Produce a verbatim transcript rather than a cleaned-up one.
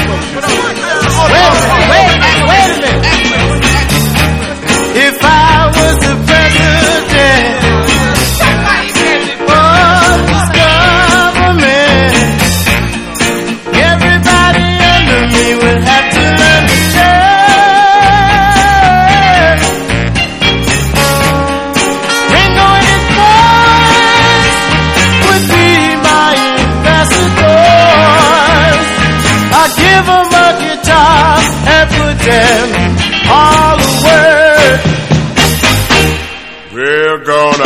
Wait a minute, wait a minute, wait a minute. If I was the president of this government, everybody under me would have to learn to share. Ringo and his boys would be my ambassadors. I'd give them a guitar and put them all to work. We're gonna